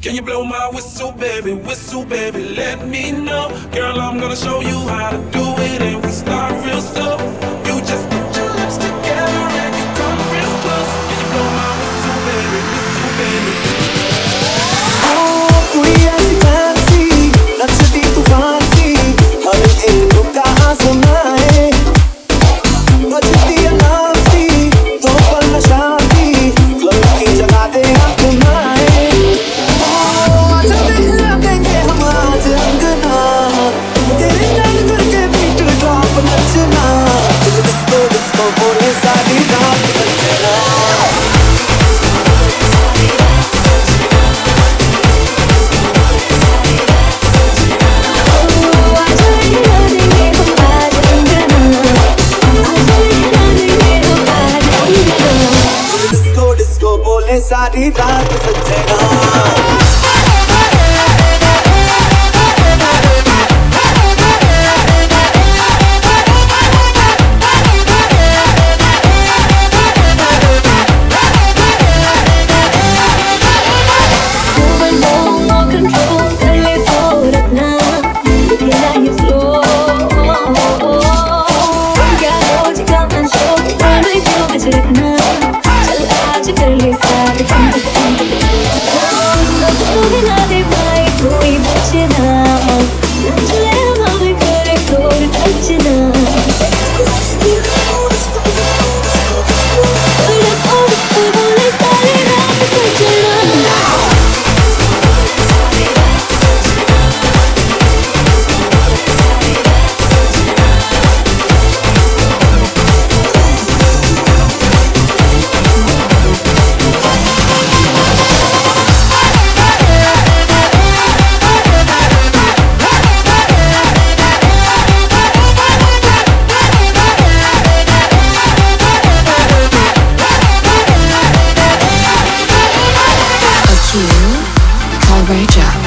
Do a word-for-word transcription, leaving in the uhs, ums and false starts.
Can you blow my whistle, baby, whistle, baby, let me know. Girl, I'm gonna show you how to do it, and we start real slow. You just put your lips together and you come real close. Can you blow my whistle, baby, whistle, baby? Oh, कोई ऐसी fancy, नचती तूफान सी, हर एक तुक्का आजमाए, बजती alarm सी, तो पल नशा दी, club की जगह दे अपनाए। Oh, आजा दिखला देंगे हम आज अंगना, तेरे नाल करके beat drop नचना, disco disco बोले सारी रात बजना। बोले सारी रात सजना। Call Ray J.